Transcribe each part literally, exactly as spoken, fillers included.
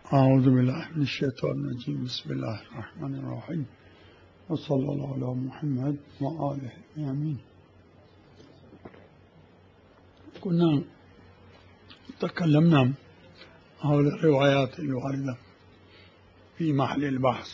أعوذ بالله من الشيطان الرجيم. بسم الله الرحمن الرحيم، وصلى الله على محمد وآله آمين. كنا تكلمنا حول الروايات الواردة في محل البحث،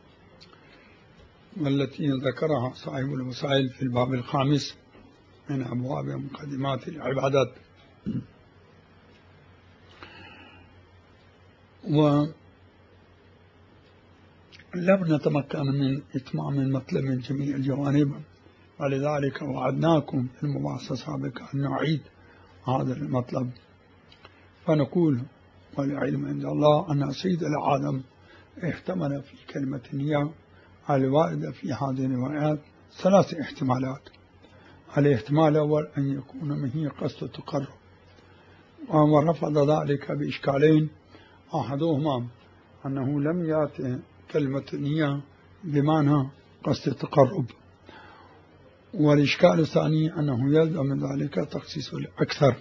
والتي ذكرها صاحب الوسائل في الباب الخامس من أبواب مقدمات العبادات. ولم نتمكن من إتمام المطلب من جميع الجوانب، ولذلك وعدناكم في المباحث السابقة أن نعيد هذا المطلب، فنقول والعلم عند الله أن سيد العالم احتمل في كلمة النية الواردة في هذه الروايات ثلاث احتمالات. الاحتمال الأول أن يكون منه قصد التقرب، ورفض ذلك بإشكالين: أحدهما أنه لم يأتي كلمة النية بمعنى قصد التقرب، والإشكال الثاني أنه يلزم ذلك تخصيص الأكثر.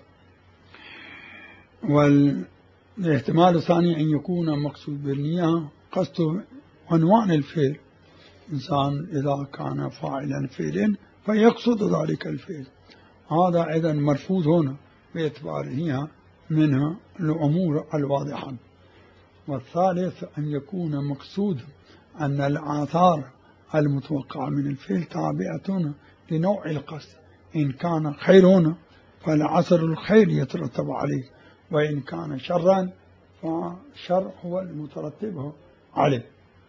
والاحتمال الثاني أن يكون مقصود بالنية قصد عنوان الفعل، إنسان إذا كان فاعلا فعل فيقصد ذلك الفعل، هذا أيضا مرفوض هنا باعتباره منها الأمور الواضحة. والثالث أن يكون مقصود أن الآثار المتوقعة من الفعل تابعة لنوع القصد، إن كان خير فالعصر الخير يترتب عليه، وإن كان شرا فالشر هو المترتب عليه.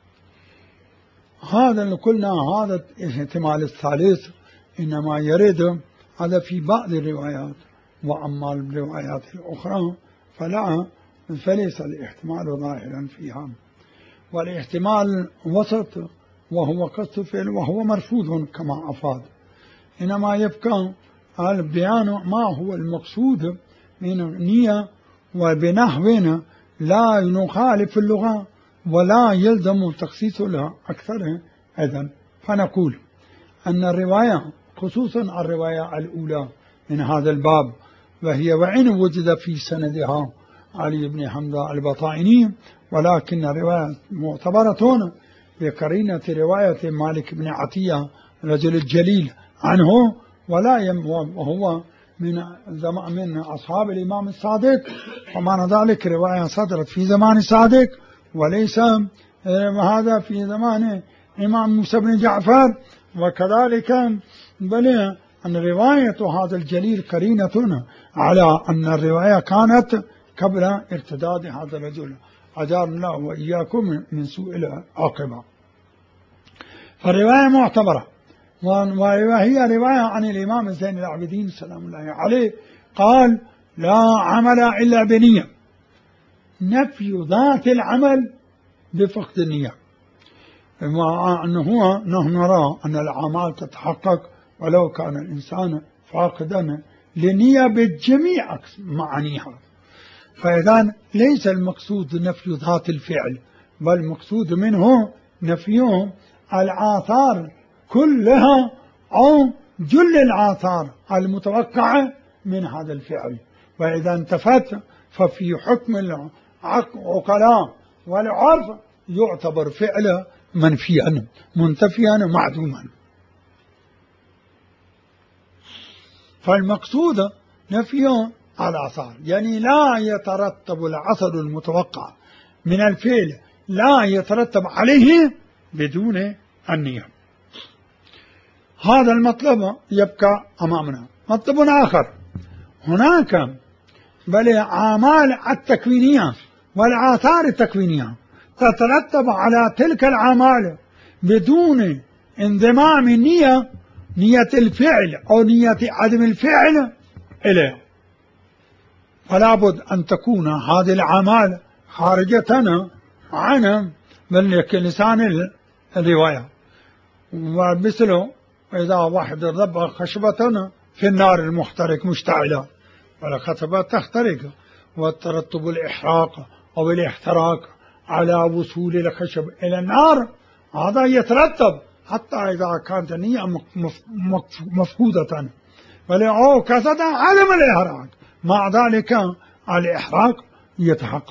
هذا اللي قلنا هذا الاحتمال الثالث إنما يرد هذا في بعض الروايات، وأما الروايات الأخرى فلا فليس الاحتمال ظاهرا فيها. والاحتمال وسط وهو قصد فعل وهو مرفوض كما أفاد، إنما يبقى البيان ما هو المقصود من النية وبنحو لا نخالف اللغة ولا يلزم تخصيص لها أكثر. إذن فنقول أن الرواية خصوصا الرواية الأولى من هذا الباب، وهي وإن وجد في سندها علي بن حمزة البطائني، ولكن رواية معتبرة بقرينة رواية مالك بن عطية رجل الجليل عنه، ولا يم وهو من من أصحاب الإمام الصادق، ومعنى ذلك رواية صدرت في زمان الصادق وليس هذا في زمان إمام موسى بن جعفر. وكذلك بل أن رواية هذا الجليل قرينة على أن الرواية كانت قبل ارتداد هذا الرجل، أجارنا الله وإياكم من سوء العاقبة. فالرواية معتبرة، وهي رواية عن الإمام زين العابدين سلام الله عليه قال: لا عمل إلا بنية، نفي ذات العمل بفقد النية. مع أنه نحن نرى أن الأعمال تتحقق ولو كان الإنسان فاقدا لنية بجميع معانيها. فإذا ليس المقصود نفي ذات الفعل، بل المقصود منه نفي الآثار كلها أو جل الآثار المتوقعة من هذا الفعل. وإذا انتفت ففي حكم العقلاء والعرف يعتبر فعل منفيا منتفيا معدوما. فالمقصود نفي الآثار، يعني لا يترتب العثر المتوقع من الفعل لا يترتب عليه بدون النية. هذا المطلب يبقى أمامنا. مطلب آخر، هناك بل أعمال التكوينية والآثار التكوينية تترتب على تلك الأعمال بدون انضمام النية، نية الفعل أو نية عدم الفعل إليه. فلا بد أن تكون هذه الأعمال خارجة عن لسان الرواية. ومثله إذا واحد ضرب خشبة في النار المحترق مشتعلة والخشبة تحترق، وترتب الإحراق أو الاحتراق على وصول الخشب إلى النار هذا يترتب حتى إذا كانت النية مفقودة، ولو كسد عدم الإحراق، مع ذلك الإحراق يتحقق.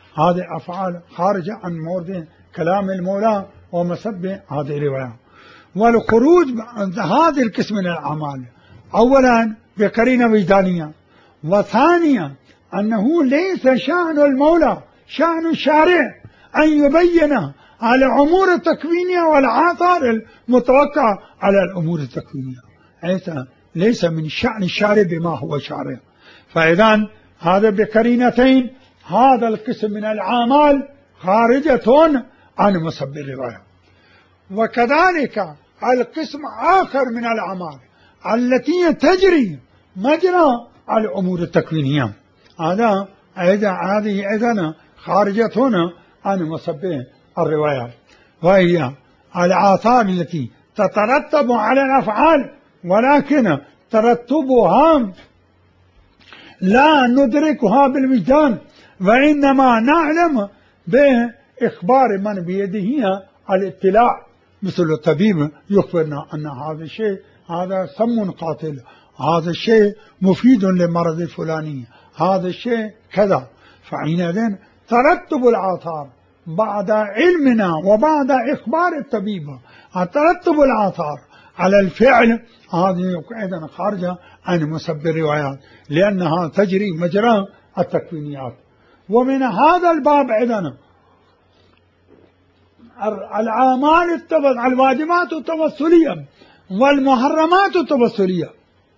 هذه أفعال خارجة عن مورد كلام المولى ومسبة هذه الرواية. والخروج هذا القسم من الأعمال أولا بقرينة وجدانية، وثانيا أنه ليس شأن المولى شأن الشارع أن يبين على الأمور التكوينية والآثار المتوقعة على الأمور التكوينية، ليس من شأن الشارع بما هو شارع. فإذا هذا بقرينتين هذا القسم من الأعمال خارجة عن مسبب الرواية. وكذلك القسم آخر من الأعمال التي تجري مجرى الأمور التكوينية، هذا أيضا هذه أيضا خارجة عن مسبب الرواية، وهي الآثار التي تترتب على الأفعال ولكن ترتبها لا ندركها بالوجدان، وإنما نعلم بإخبار من بيده الاطلاع، مثل الطبيب يخبرنا أن هذا الشيء هذا سم قاتل، هذا الشيء مفيد للمرض الفلاني، هذا الشيء كذا. فحينئذ ترتب الآثار بعد علمنا وبعد إخبار الطبيب، ترتب الآثار على الفعل هذه أيضا خارجة عن مسبب الروايات لأنها تجري مجرى التكوينيات. ومن هذا الباب أيضا الأعمال الواجبات التوسلية والمحرمات التوسلية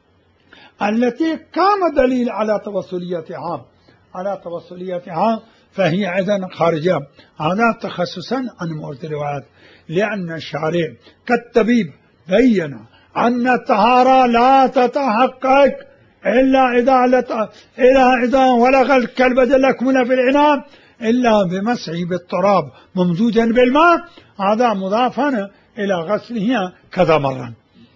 التي قام دليل على توسليتها على توسليتها فهي أيضا خارجة، هذا تخصصا عن مورد الروايات، لأن الشارع كالطبيب بين أن الطهارة لا تتحقق إلا إذا إلا إذا ولغ الكلب جلكم في العناب إلا بمسح بالتراب ممزوجا بالماء، هذا مضافا إلى غسله كذا مرة.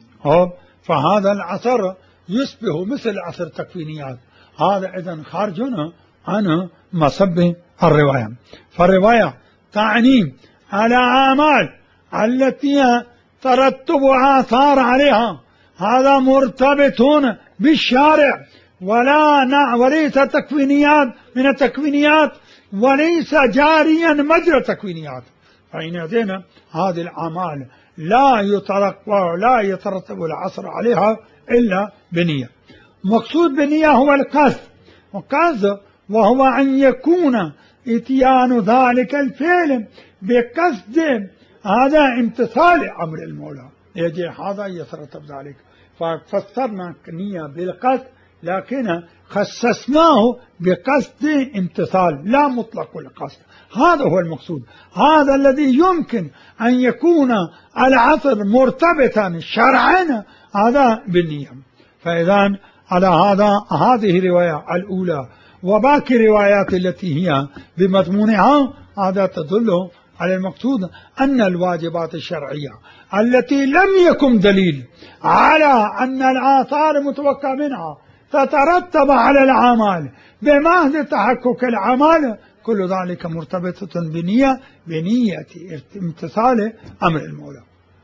فهذا الأثر يشبه مثل أثر التكوينيات، هذا إذن خارج عن مسبب الرواية. فالرواية تعني على أعمال التي ترتب آثار عليها، هذا مرتبط بالشارع ولا وليس تكوينيات من التكوينيات وليس جاريا مجرى التكوينيات. فحينئذ هذه الأعمال لا يترقى ولا يترتب العصر عليها إلا بنية. مقصود بنية هو القصد، وقصد وهو أن يكون اتيان ذلك الفعل بقصد هذا امتثال أمر المولى، يجي هذا يترتب ذلك. ففسرنا النية بالقصد لكن خصصناه بقصد امتثال لا مطلق القصد، هذا هو المقصود، هذا الذي يمكن أن يكون العصر مرتبطا شرعا هذا بالنية. فإذا على هذا هذه الرواية الأولى وباقي الروايات التي هي بمضمونها هذا تدل على المقصود أن الواجبات الشرعية التي لم يكن دليل على أن الآثار متوقع منها تترتب على الأعمال بمهد تحقق الأعمال، كل ذلك مرتبطة بنية بنية امتثال أمر المولى.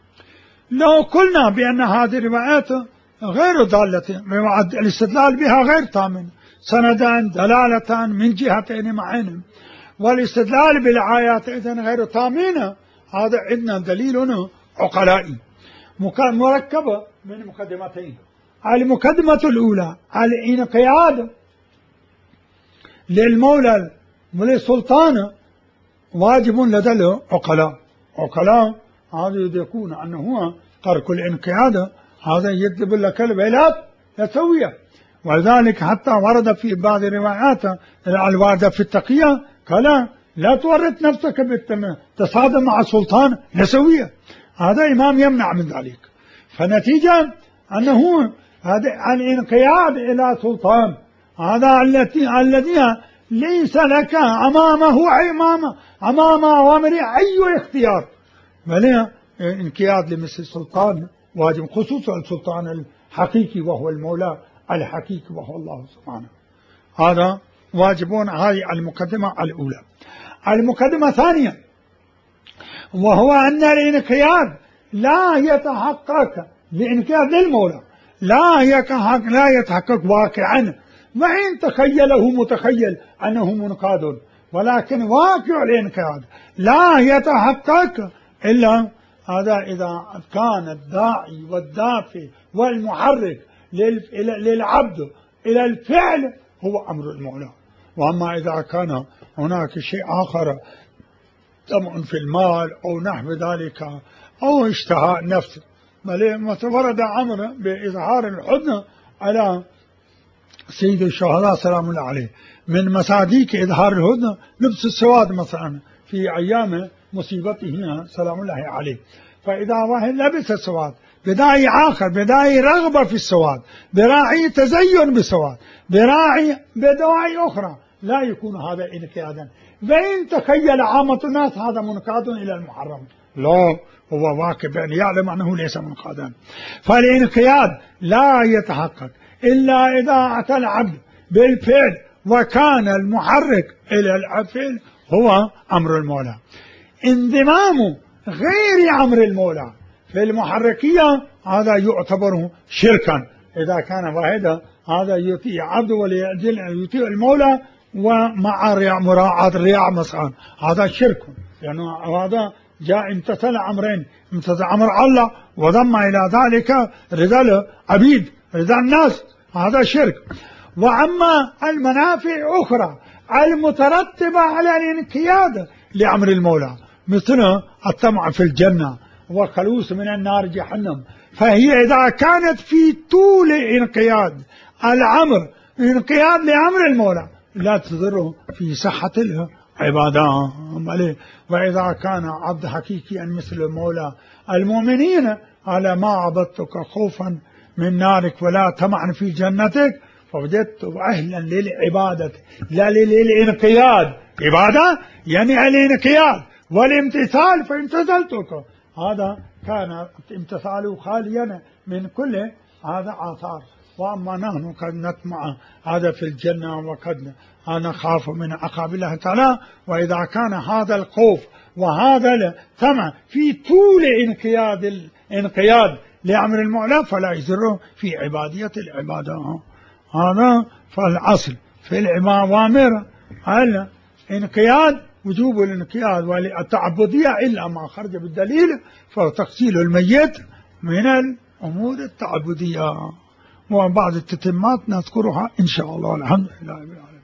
لو قلنا بأن هذه الروايات غير ضالة، الاستدلال بها غير تام سندان دلالة من جهتين معين، والاستدلال بالآيات إذن غير تامين، هذا عندنا دليل عقلائي مركب من مقدمتين. المقدمة الأولى الانقياد للمولى وللسلطان واجب لدى العقلاء، عقلاء هذا يكون أنه هو ترك الانقياد هذا يجب لك الولايات يسويه، ولذلك حتى ورد في بعض الروايات الواردة في التقية قال لا تورط نفسك بالتصادم مع السلطان يسويه، هذا إمام يمنع من ذلك. فنتيجة أنه هذا الانقياد إلى سلطان هذا التي الذي ليس لك أمامه أمام أمام أوامر أي اختيار، بل انقياد لمثل السلطان واجب، خصوصا السلطان الحقيقي وهو المولى الحقيقي وهو الله سبحانه، هذا واجبون. هذه المقدمة الأولى. المقدمة الثانية وهو أن الانقياد لا يتحقق لانقياد للمولى لا يتحقق لا يتحقق واقعا، وإن تخيله متخيل أنه منقاد، ولكن واقع الانقياد لا يتحقق إلا هذا إذا كان الداعي والدافع والمحرك للعبد إلى الفعل هو أمر المولى. وأما إذا كان هناك شيء آخر طمع في المال أو نحو ذلك أو اشتهاء نفس، بل ورد أمر بإظهار الحزن على سيد الشهداء سلام الله عليه، من مصاديق إظهار الحزن لبس السواد مثلا في أيام مصيبته سلام الله عليه. فإذا واحد لبس السواد بداعي آخر، بداعي رغبة في السواد، براعي تزين بالسواد، براعي بدواعي أخرى، لا يكون هذا انقيادا. وإن تخيل عامة الناس هذا منقاد إلى المحرم، لا، هو واقع بأن يعلم أنه ليس منقادا. فالانقياد لا يتحقق إلا إذا أتى العبد بالفعل وكان المحرك إلى الفعل هو أمر المولى. انضمام غير أمر المولى في المحركية هذا يعتبر شركا، إذا كان واحدا هذا يطيع عبد ويطيع المولى ومع مراعاة الرياء مثلا، هذا شرك، لأنه يعني هذا جاء امتثل أمرين، امتثل أمر الله وضم إلى ذلك رضا العبيد رضا الناس، هذا شرك. وأما المنافع أخرى المترتبة على الانقياد لأمر المولى مثل الطمع في الجنة وخلوص من النار جهنم، فهي إذا كانت في طول انقياد الأمر انقياد لأمر المولى لا تضره في صحة العبادة. وإذا كان عبد حقيقيا مثل المولى المؤمنين على ما عبدتك خوفا من نارك ولا طمعا في جنتك فوجدت أهلا للعبادة لا للانقياد. عبادة يعني الانقياد والامتثال فامتثلتك، هذا كان امتثاله خاليا من كل هذا آثار. وأما نحن قد نطمع هذا في الجنة وقد نخاف من عقاب الله تعالى، وإذا كان هذا الخوف وهذا الطمع في طول انقياد الانقياد لأمر المولى فلا يزره في عبادية العبادة. هذا فالأصل في الأوامر الانقياد وجوب الانقياد والتعبدية إلا ما خرج بالدليل فتغسيل الميت من الأمور التعبدية. وبعض التتمات نذكرها إن شاء الله. الحمد لله رب العالمين.